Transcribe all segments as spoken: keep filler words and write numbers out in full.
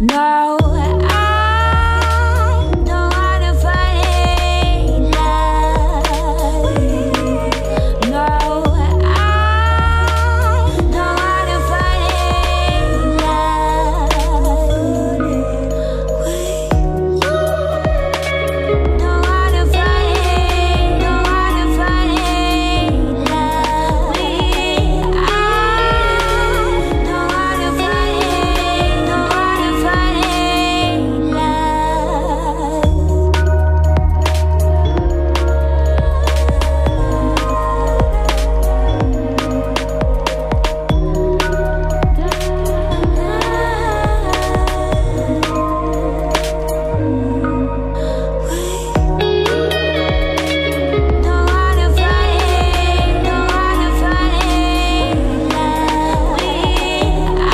No, I don't wanna fight it now. No, I don't wanna fight it now. Wait, don't wanna fight it, don't wanna fight it now. We, I don't wanna fight it, don't wanna fight it now. Don't wanna fight it, don't wanna fight it now. We, I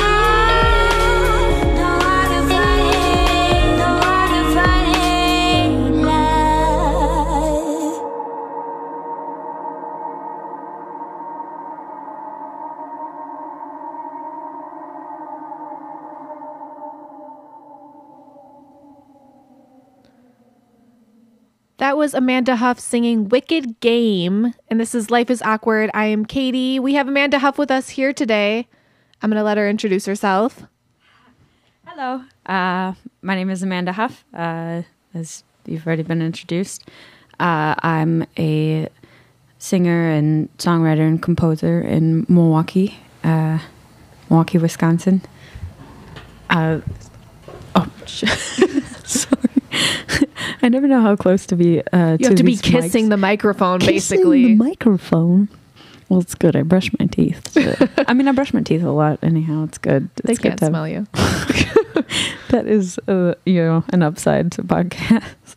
don't wanna fight it, don't wanna fight it now. That was Amanda Huff singing Wicked Game. And this is Life is Awkward. I am Katie. We have Amanda Huff with us here today. I'm going to let her introduce herself. Hello, uh, my name is Amanda Huff, uh, as you've already been introduced. Uh, I'm a singer and songwriter and composer in Milwaukee, uh, Milwaukee, Wisconsin. Uh, oh, shit. Sorry. I never know how close to be. Uh, You to have to be these kissing mics. the microphone, Kissing basically. the microphone. Well, it's good. I brush my teeth. So- I mean, I brush my teeth a lot. Anyhow, it's good. It's They good can't to have- smell you. That is, uh, you know, an upside to podcasts.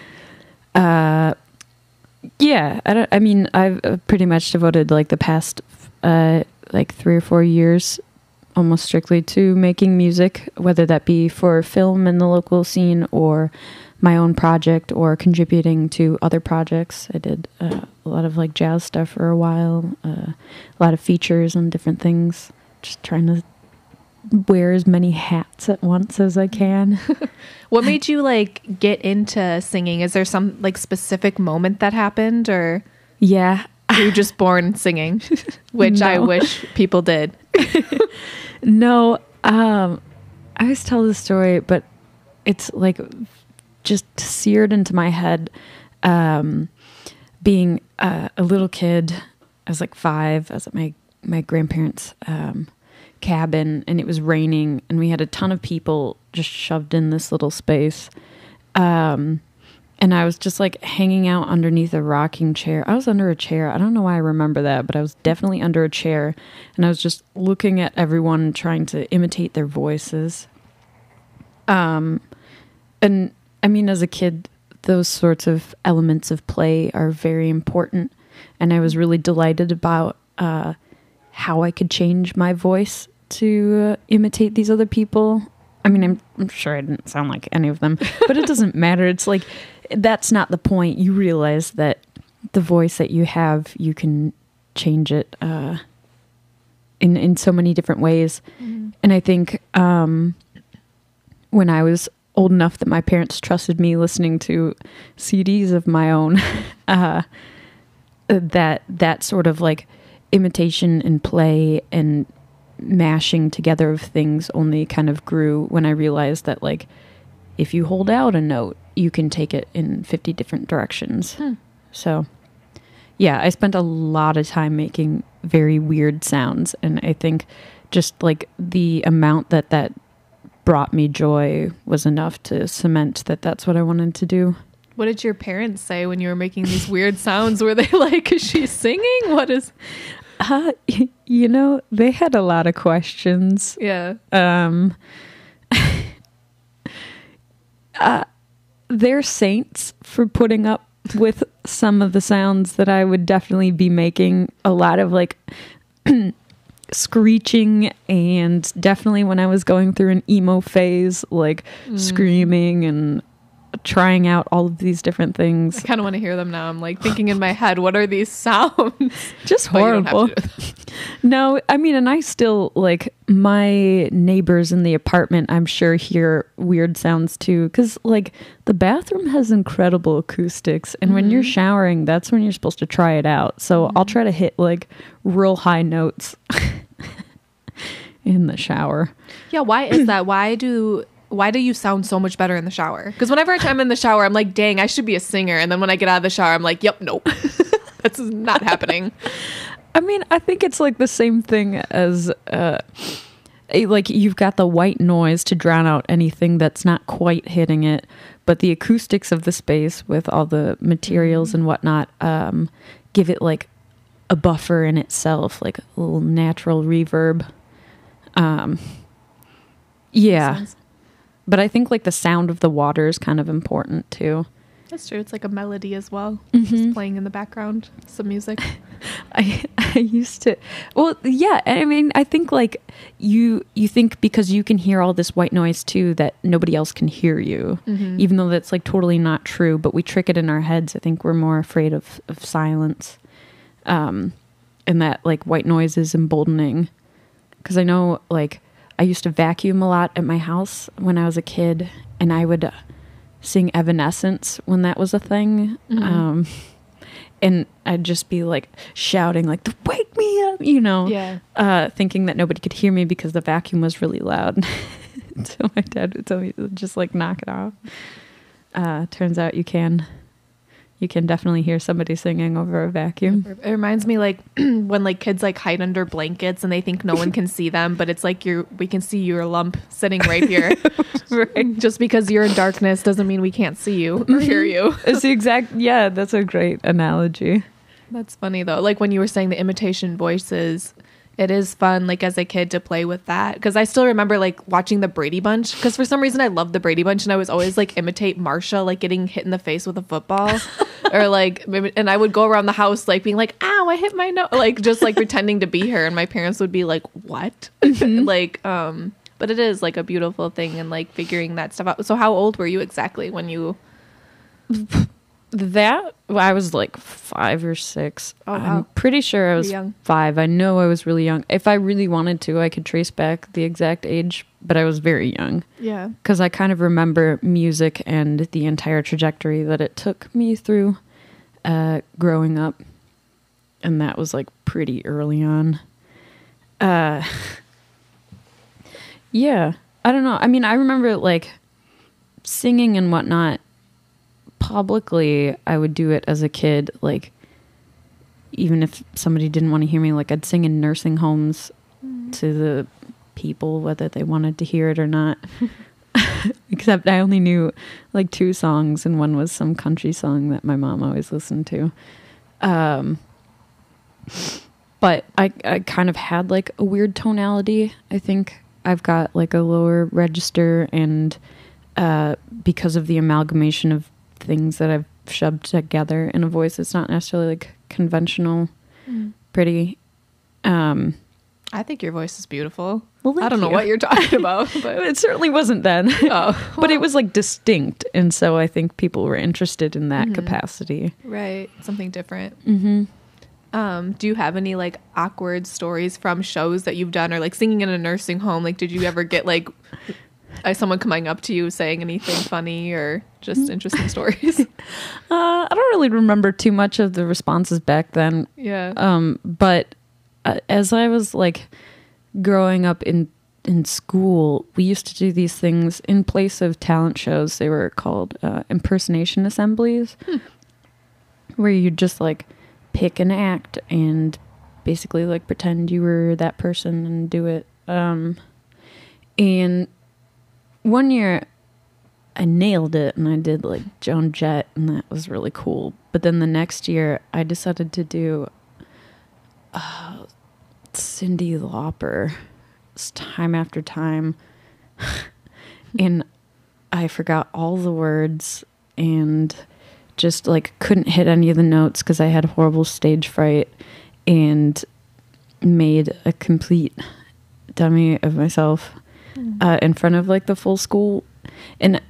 Uh, yeah, I don't. I mean, I've uh, pretty much devoted like the past, uh, like three or four years, almost strictly to making music, whether that be for film in the local scene or my own project or contributing to other projects. I did uh, a lot of like jazz stuff for a while, uh, a lot of features and different things. Just trying to wear as many hats at once as I can. What made you like get into singing? Is there some like specific moment that happened, or Yeah. were you just born singing? Which I No. wish people did. No, um, I always tell this story, but it's like just seared into my head. Um, being uh, a little kid, I was like five. I was at my my grandparents' um, cabin, and it was raining, and we had a ton of people just shoved in this little space. Um, and I was just like hanging out underneath a rocking chair. I was under a chair. I don't know why I remember that, but I was definitely under a chair, and I was just looking at everyone trying to imitate their voices. Um, and I mean, as a kid, those sorts of elements of play are very important. And I was really delighted about uh, how I could change my voice to uh, imitate these other people. I mean, I'm, I'm sure I didn't sound like any of them, but it doesn't matter. It's like, that's not the point. You realize that the voice that you have, you can change it uh, in, in so many different ways. Mm. And I think um, when I was old enough that my parents trusted me listening to C Ds of my own, uh, that that sort of like imitation and play and mashing together of things only kind of grew when I realized that like if you hold out a note, you can take it in fifty different directions. Hmm. So yeah, I spent a lot of time making very weird sounds, and I think just like the amount that that brought me joy was enough to cement that that's what I wanted to do. What did your parents say when you were making these weird sounds? Were they like, is she singing? What is... Uh, you know, they had a lot of questions. Yeah. Um, uh, they're saints for putting up with some of the sounds that I would definitely be making. A lot of like screeching, and definitely when I was going through an emo phase, like mm. screaming and trying out all of these different I things. kind of want to hear them now. I'm like thinking in my head, what are these sounds? Just But you don't have horrible. to do that. No, I mean, and I still like my neighbors in the apartment, I'm sure hear weird sounds too. Cause like the bathroom has incredible acoustics. And when you're showering, that's when you're supposed to try it out. So I'll try to hit like real high notes in the shower. Yeah, why is that? Why do why do you sound so much better in the shower? Because whenever I'm in the shower, I'm like, dang, I should be a singer. And then when I get out of the shower, I'm like, yep, nope. That's not happening. I mean, I think it's like the same thing as uh eh, like you've got the white noise to drown out anything that's not quite hitting it, but the acoustics of the space with all the materials and whatnot um give it like a buffer in itself, like a little natural reverb. Um yeah. Sense. But I think like the sound of the water is kind of important too. That's true. It's like a melody as well. Mhm. Just playing in the background, some music. I I used to well yeah I mean I think like you you think because you can hear all this white noise too that nobody else can hear you, even though that's like totally not true, but we trick it in our heads. I think we're more afraid of, of silence, um and that like white noise is emboldening, because I know like I used to vacuum a lot at my house when I was a kid, and I would uh, sing Evanescence when that was a thing. Um and I'd just be like shouting like, wake me up, you know, Yeah. uh, thinking that nobody could hear me because the vacuum was really loud. So my dad would tell me to just like knock it off. Uh, turns out you can, you can definitely hear somebody singing over a vacuum. It reminds me like when like kids like hide under blankets and they think no one can see them, but it's like you're we can see your lump sitting right here. Right. Just because you're in darkness doesn't mean we can't see you or hear you. It's the exact, yeah, that's a great analogy. That's funny though. Like when you were saying the imitation voices, it is fun like as a kid to play with that, because I still remember like watching the Brady Bunch, because for some reason I loved the Brady Bunch and I was always like imitate Marsha like getting hit in the face with a football or like maybe, and I would go around the house like being like, ow, I hit my nose, like just like pretending to be her, and my parents would be like, what? Like um but it is like a beautiful thing, and like figuring that stuff out. So how old were you exactly when you That well, I was like five or six. Oh, I'm wow. pretty sure I was young. five. I know I was really young. If I really wanted to, I could trace back the exact age, but I was very young yeah because I kind of remember music and the entire trajectory that it took me through uh, growing up, and that was like pretty early on. Uh, yeah, I don't know. I mean, I remember like singing and whatnot. Publicly, I would do it as a kid, like even if somebody didn't want to hear me, like I'd sing in nursing homes to the people whether they wanted to hear it or not. Except I only knew like two songs, and one was some country song that my mom always listened to. Um but I I kind of had like a weird tonality. I think I've got like a lower register, and uh because of the amalgamation of things that I've shoved together in a voice, it's not necessarily like conventional, pretty. Um, I think your voice is beautiful. Well, I thank don't know you. what you're talking about, but it certainly wasn't then. oh, But it was like distinct, and so I think people were interested in that capacity. right, something different. Mm-hmm. Um, do you have any like awkward stories from shows that you've done, or like singing in a nursing home? Like, did you ever get like uh, someone coming up to you saying anything funny or just interesting stories? Uh, I don't really remember too much of the responses back then. Yeah. Um, but uh, as I was like growing up in in school, we used to do these things in place of talent shows. They were called uh, impersonation assemblies, where you just like pick an act and basically like pretend you were that person and do it. Um, and one year I nailed it and I did like Joan Jett, and that was really cool. But then the next year I decided to do uh, Cyndi Lauper time after time. And I forgot all the words and just like couldn't hit any of the notes because I had horrible stage fright, and made a complete dummy of myself uh, in front of like the full school. And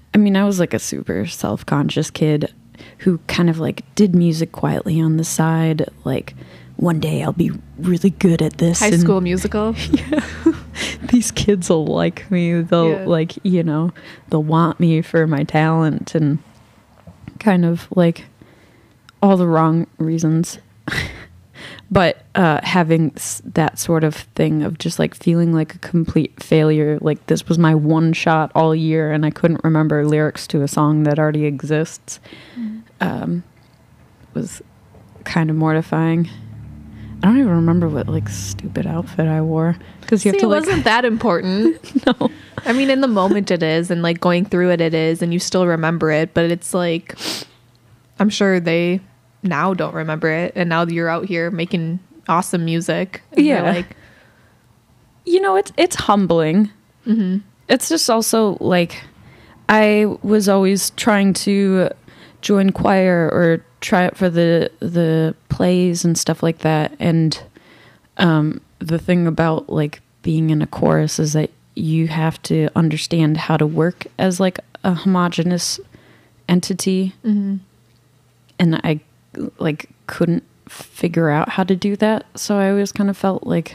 I mean, I was like a super self-conscious kid who kind of like did music quietly on the side. Like, one day I'll be really good at this. High and School Musical. these kids will like me. They'll Yeah. like, you know, they'll want me for my talent, and kind of like all the wrong reasons. But uh, having s- that sort of thing of just like feeling like a complete failure, like this was my one shot all year and I couldn't remember lyrics to a song that already exists, Mm. um, was kind of mortifying. I don't even remember what like stupid outfit I wore, because you See, have to it like wasn't that important. no. I mean, in the moment it is, and like going through it, it is, and you still remember it. But it's like, I'm sure they now don't remember it, and now you're out here making awesome music. And they're Yeah. like, You know, it's it's humbling. mm-hmm. It's just also like I was always trying to join choir or try it for the the plays and stuff like that. And um, the thing about like being in a chorus is that you have to understand how to work as like a homogenous entity. Mm-hmm. And I like couldn't figure out how to do that, so I always kind of felt like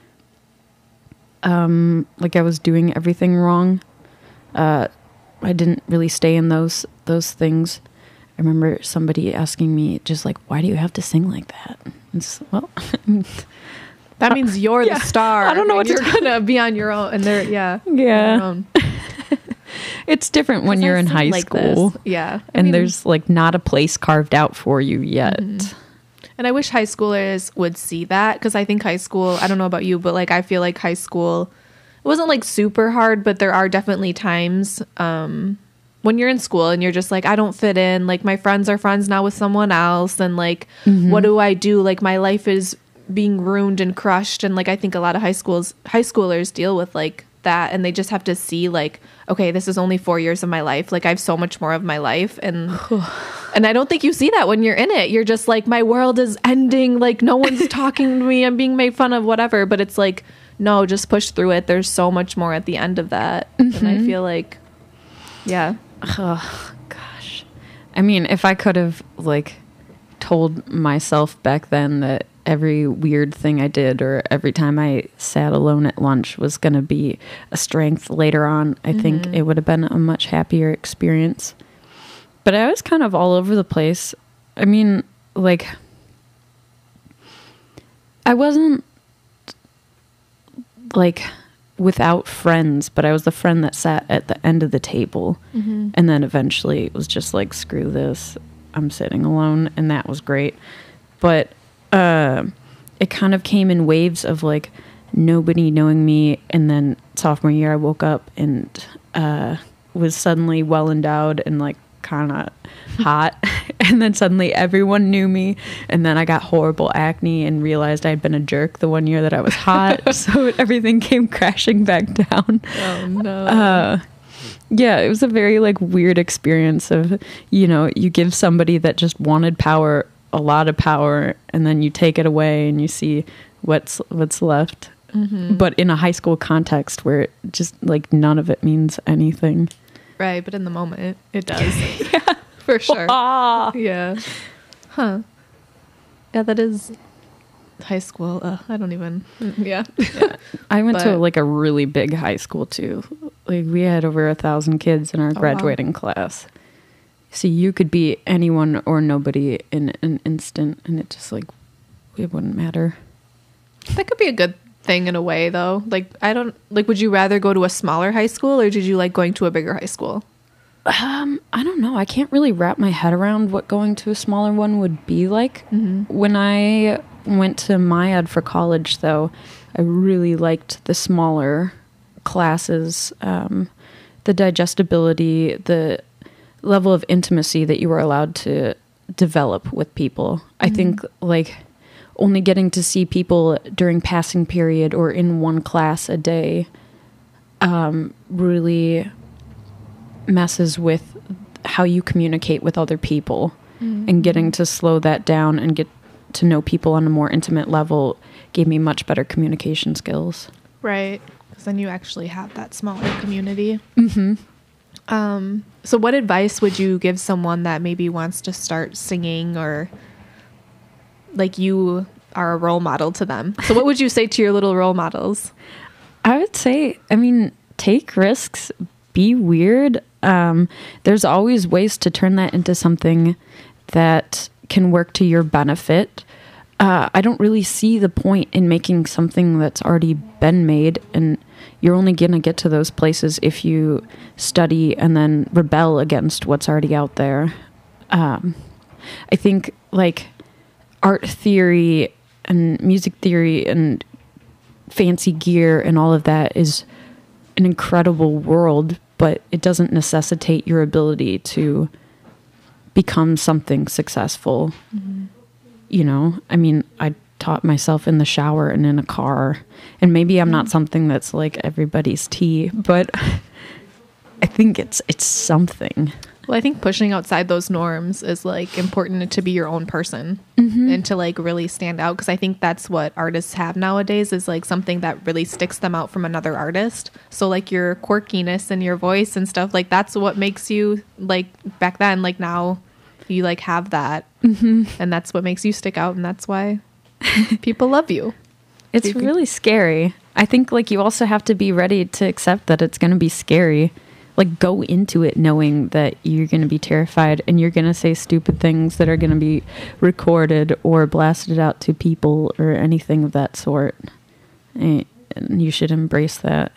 um like I was doing everything wrong. uh I didn't really stay in those those things. I remember somebody asking me just like, why do you have to sing like that? It's, well, That means you're yeah. the star. I don't know and what to you're gonna be on your own, and they're yeah, Yeah. on your own. it's different when 'Cause you're I in sing high like school. this. Yeah, I And mean, there's like not a place carved out for you yet. Mhm. And I wish high schoolers would see that, because I think high school, I don't know about you, but like I feel like high school, it wasn't like super hard, but there are definitely times um, when you're in school and you're just like, I don't fit in. Like my friends are friends now with someone else. And like, what do I do? Like my life is being ruined and crushed. And like, I think a lot of high schools, high schoolers deal with like that, and they just have to see like, okay, this is only four years of my life. Like I have so much more of my life. And and I don't think you see that when you're in it. You're just like, my world is ending. Like no one's talking to me. I'm being made fun of, whatever. But it's like, no, just push through it. There's so much more at the end of that. And I feel like, yeah. Oh, gosh. I mean, if I could have, like, told myself back then that every weird thing I did or every time I sat alone at lunch was going to be a strength later on, I think it would have been a much happier experience. But I was kind of all over the place. I mean, like, I wasn't, like, without friends, but I was the friend that sat at the end of the table. Mm-hmm. And then eventually it was just like, screw this, I'm sitting alone. And that was great. But uh, it kind of came in waves of like nobody knowing me. And then sophomore year, I woke up and uh, was suddenly well endowed and like kind of hot. And then suddenly everyone knew me. And then I got horrible acne and realized I'd been a jerk the one year that I was hot. So everything came crashing back down. Oh no. Uh, yeah, it was a very like weird experience of, you know, you give somebody that just wanted power a lot of power, and then you take it away and you see what's what's left. Mm-hmm. But in a high school context where it just like none of it means anything. Right, but in the moment it, it does. Yeah, for sure. Yeah. Huh. Yeah, that is high school. Uh, I don't even. Yeah. Yeah. I went to But- like a really big high school too. Like we had over a thousand kids in our Oh, wow. graduating class. So you could be anyone or nobody in an instant, and it just like it wouldn't matter. That could be a good thing in a way, though. Like, I don't like. Would you rather go to a smaller high school, or did you like going to a bigger high school? Um, I don't know. I can't really wrap my head around what going to a smaller one would be like. Mm-hmm. When I went to MyEd for college, though, I really liked the smaller classes, um, the digestibility, the level of intimacy that you were allowed to develop with people. I think like only getting to see people during passing period or in one class a day um, really messes with how you communicate with other people. Mm-hmm. And getting to slow that down and get to know people on a more intimate level gave me much better communication skills. Right, because then you actually have that smaller community. Mm-hmm. Um, So what advice would you give someone that maybe wants to start singing, or like you are a role model to them? So what would you say to your little role models? I would say, I mean, take risks, be weird. Um, there's always ways to turn that into something that can work to your benefit. Uh, I don't really see the point in making something that's already been made, and you're only going to get to those places if you study and then rebel against what's already out there. Um, I think like art theory and music theory and fancy gear and all of that is an incredible world, but it doesn't necessitate your ability to become something successful. Mm-hmm. You know, I mean, I taught myself in the shower and in a car, and maybe I'm not something that's like everybody's tea, but I think it's it's something. Well, I think pushing outside those norms is like important to be your own person, mm-hmm. and to like really stand out, because I think that's what artists have nowadays, is like something that really sticks them out from another artist. So like your quirkiness and your voice and stuff, like that's what makes you, like back then, like now you like have that, mm-hmm. and that's what makes you stick out, and that's why people love you. It's you can- really scary. I think like you also have to be ready to accept that it's going to be scary. Like go into it knowing that you're going to be terrified and you're going to say stupid things that are going to be recorded or blasted out to people or anything of that sort. And you should embrace that.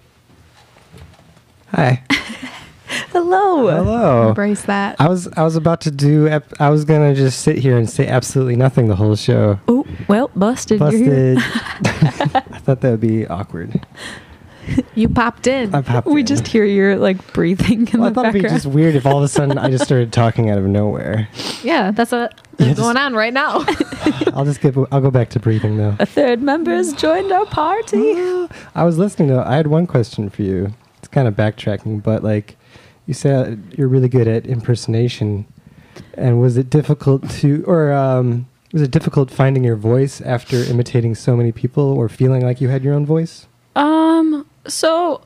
Hi. Hello. Hello. Embrace that. I was I was about to do. Ep- I was gonna just sit here and say absolutely nothing the whole show. Oh well, busted. You're here. Busted. I thought that would be awkward. You popped in. I popped We in. just hear your like breathing in Well, I the thought it'd be background. just weird if all of a sudden I just started talking out of nowhere. Yeah, that's what Yeah, is just- going on right now. I'll just get. I'll go back to breathing though. A third member has joined our party. I was listening to. I had one question for you. It's kind of backtracking, but like you said, you're really good at impersonation. And was it difficult to, or um, was it difficult finding your voice after imitating so many people, or feeling like you had your own voice? Um, so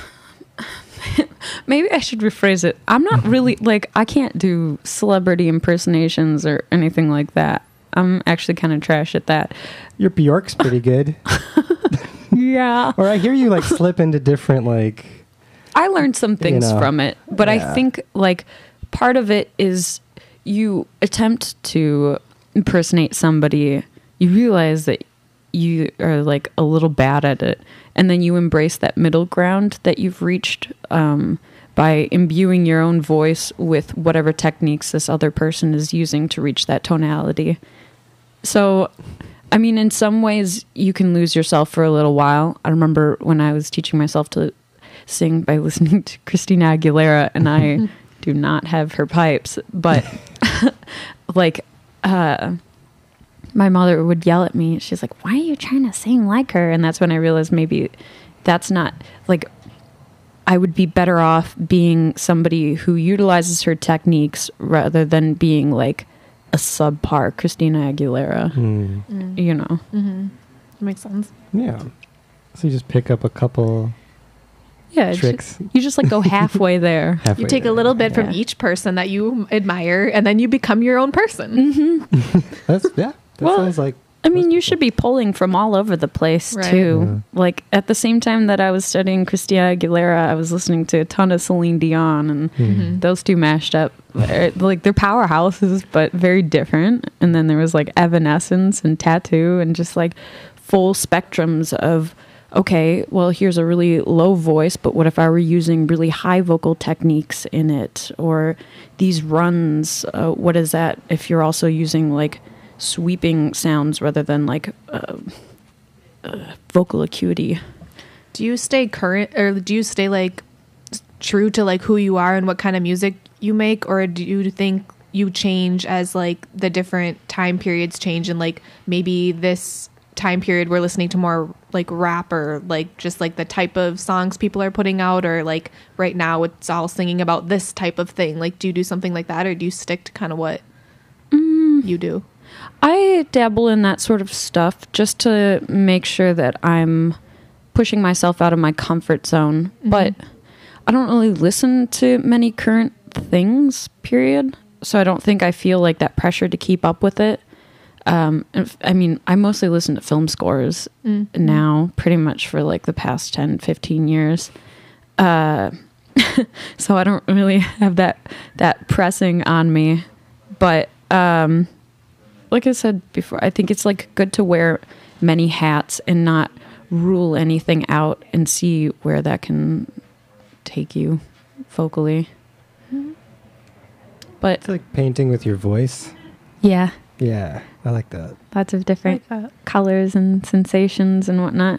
maybe I should rephrase it. I'm not really like, I can't do celebrity impersonations or anything like that. I'm actually kind of trash at that. Your Bjork's pretty good. Yeah. Or I hear you like slip into different like. I learned some things know, from it, but yeah. I think like part of it is you attempt to impersonate somebody, you realize that you are like a little bad at it, and then you embrace that middle ground that you've reached um, by imbuing your own voice with whatever techniques this other person is using to reach that tonality. So, I mean, in some ways, you can lose yourself for a little while. I remember when I was teaching myself to sing by listening to Christina Aguilera, and I do not have her pipes, but like, uh, my mother would yell at me. She's like, why are you trying to sing like her? And that's when I realized maybe that's not like, I would be better off being somebody who utilizes her techniques rather than being like a subpar Christina Aguilera, Mm. Mm. you know? Mm-hmm. That makes sense. Yeah. So you just pick up a couple Yeah. it's tricks. ju- you just like go halfway there. halfway You take there. a little bit from Yeah. each person that you admire, and then you become your own person. Mm-hmm. That's yeah. That Well, sounds like. I mean, you should be pulling from all over the place Right. too. Like at the same time that I was studying Christina Aguilera, I was listening to a ton of Celine Dion, and Mhm. those two mashed up. They're- like they're powerhouses, but very different. And then there was like Evanescence and Tattoo, and just like full spectrums of. Okay, well, here's a really low voice, but what if I were using really high vocal techniques in it? Or these runs, uh, what is that if you're also using like sweeping sounds rather than like uh, uh, vocal acuity? Do you stay current, or do you stay like s- true to like who you are and what kind of music you make, or do you think you change as like the different time periods change, and like maybe this time period we're listening to more like rap, or like just like the type of songs people are putting out, or like right now it's all singing about this type of thing? Like, do you do something like that, or do you stick to kind of what you do? I dabble in that sort of stuff just to make sure that I'm pushing myself out of my comfort zone. Mhm. But I don't really listen to many current things, period. So I don't think I feel like that pressure to keep up with it. Um, if- I mean, I mostly listen to film scores Mm. now, pretty much for like the past ten, fifteen years. Uh, so I don't really have that that pressing on me. But um, like I said before, I think it's like good to wear many hats and not rule anything out and see where that can take you vocally. But It's like painting with your voice. yeah, Yeah, I like that. lots of different I like that. colors and sensations and whatnot.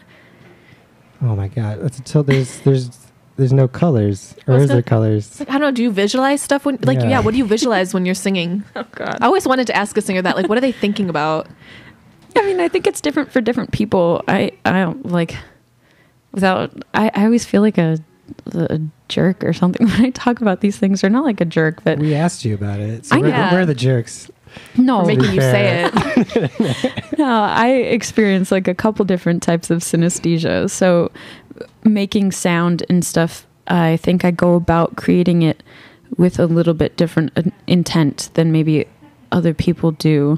Oh my god! That's until there's there's there's no colors, or What's is there that? colors? It's like, I don't know. Do you visualize stuff when, like, Yeah. yeah. What do you visualize when you're singing? Oh God. I always wanted to ask a singer that. Like, what are they thinking about? I mean, I think it's different for different people. I, I don't like without. I, I always feel like a, a jerk or something when I talk about these things. Or not like a jerk, but We asked you about it. So I we're, know. we're the jerks. no, For making you say fair. it. no. I experience like a couple different types of synesthesia. So making sound and stuff, I think I go about creating it with a little bit different uh, intent than maybe other people do.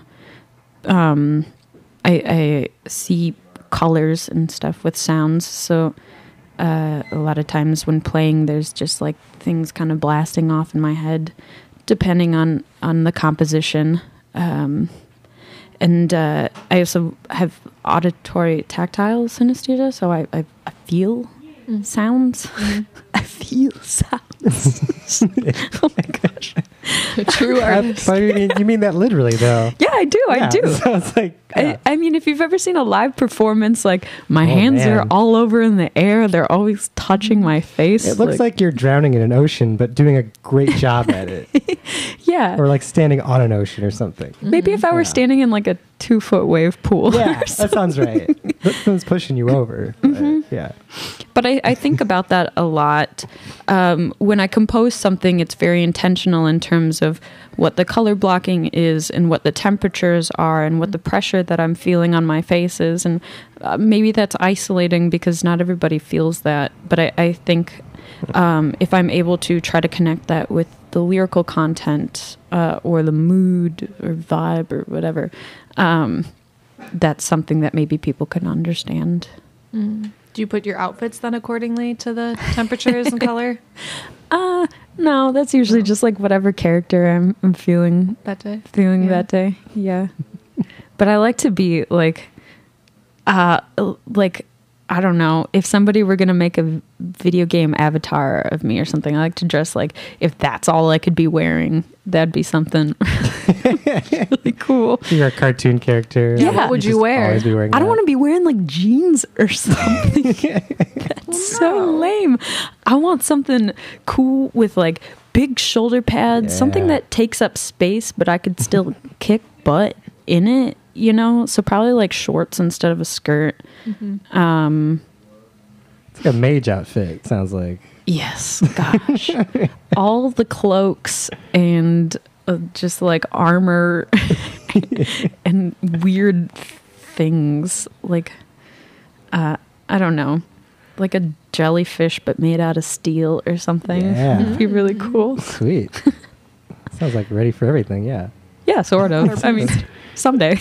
Um, I, I see colors and stuff with sounds. So uh, a lot of times when playing, there's just like things kind of blasting off in my head, depending on, on the composition. Um, and uh, I also have auditory tactile synesthesia, so I, I, I feel sounds. I feel sounds. Oh my gosh. True I, artist. but I mean, you mean that literally, though? Yeah, I do. I Yeah, do. So it's like, yeah. I, I mean, if you've ever seen a live performance, like my Oh, hands are man. all over in the air, they're always touching my face. it looks like, you're drowning in an ocean, but doing a great job at it, yeah. or like standing on an ocean or something. Maybe if I were Yeah. standing in like a two foot wave pool. Yeah, or that something. sounds right. That sounds pushing you over. but, Mm-hmm. Yeah. But I, I think about that a lot. Um, when I compose something, it's very intentional in terms of what the color blocking is and what the temperatures are and what the pressure that I'm feeling on my face is. And uh, maybe that's isolating because not everybody feels that. But I, I think um, if I'm able to try to connect that with the lyrical content uh, or the mood or vibe or whatever, um, that's something that maybe people can understand. Do you put your outfits then accordingly to the temperatures and color Uh, no, that's usually just like whatever character I'm, I'm feeling that day? feeling Yeah. that day. Yeah. But I like to be like uh like I don't know, if somebody were going to make a v- video game avatar of me or something, I like to dress like if that's all I could be wearing, that'd be something really cool. You're a cartoon character. Yeah. like, What would you just wear? always be wearing I don't that. want to be wearing like jeans or something. That's so lame. I want something cool with like big shoulder pads, something Yeah. that takes up space, but I could still kick butt in it, you know? So probably like shorts instead of a skirt. Um, It's like a mage outfit, sounds like. yes, gosh. All the cloaks and uh, just like armor and weird things like uh I don't know, like a jellyfish but made out of steel or something. Yeah. It'd be really cool. Sweet. Sounds like ready for everything, yeah. Yeah, sort of. I mean, someday.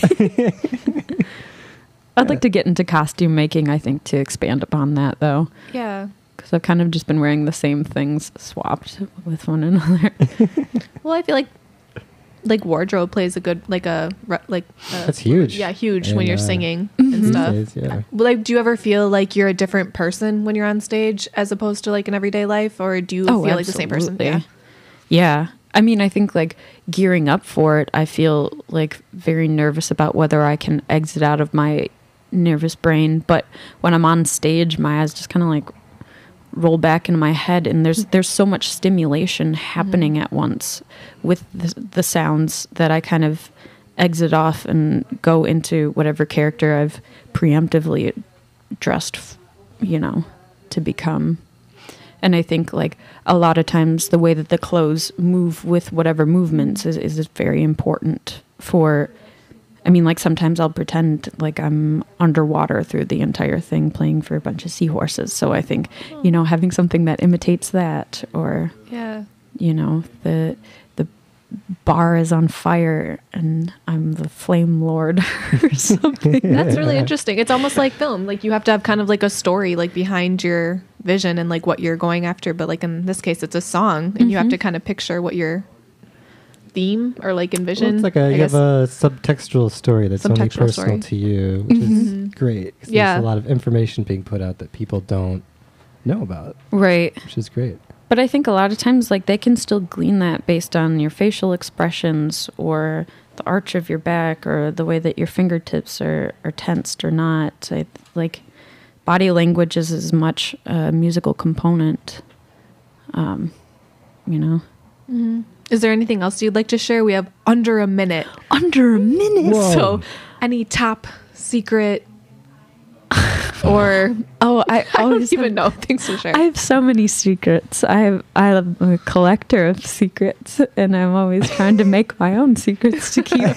I'd like to get into costume making, I think, to expand upon that though, Yeah. because I've kind of just been wearing the same things swapped with one another. Well, I feel like like wardrobe plays a good like a re- like a, That's huge. Yeah, huge And, when you're uh, singing Mm-hmm. and These stuff. days, yeah. Well, like, do you ever feel like you're a different person when you're on stage as opposed to like in everyday life, or do you feel like the same person? Oh, absolutely. Yeah. I mean, I think like gearing up for it, I feel like very nervous about whether I can exit out of my nervous brain. But when I'm on stage, my eyes just kind of like roll back into my head, and there's there's so much stimulation happening at once with the, the sounds that I kind of exit off and go into whatever character I've preemptively dressed, f- you know, to become. And I think like a lot of times the way that the clothes move with whatever movements is, is very important for I mean, like sometimes I'll pretend like I'm underwater through the entire thing playing for a bunch of seahorses. So I think, you know, having something that imitates that, or, Yeah. you know, the the bar is on fire and I'm the flame lord or something. That's really interesting. It's almost like film. Like you have to have kind of like a story like behind your vision and like what you're going after. But like in this case, it's a song, and you have to kind of picture what your theme or like envision. Well, it's like a, I you guess. have a subtextual story that's only Subtextual personal story. to you, which is great. 'Cause Yeah. There's a lot of information being put out that people don't know about, Right. which is great. But I think a lot of times, like, they can still glean that based on your facial expressions or the arch of your back or the way that your fingertips are, are tensed or not. I, like, body language is as much a musical component, um, you know. Is there anything else you'd like to share? We have under a minute. Under a minute. Whoa. So any top secret or Oh, I I don't always even have- know things to share. I have so many secrets. I have, I'm a collector of secrets, and I'm always trying to make my own secrets to keep.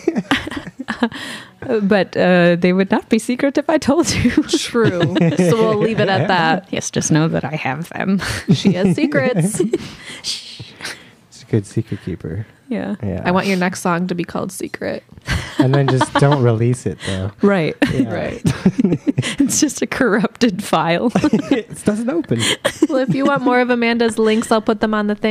But uh, they would not be secret if I told you. True. So we'll leave it at that. Yes, just know that I have them. She has secrets. It's a good secret keeper. Yeah. Yeah. I want your next song to be called Secret. And then just don't release it though. Right. Yeah. Right. It's just a corrupted file. It doesn't open. Well, if you want more of Amanda's links, I'll put them on the thing.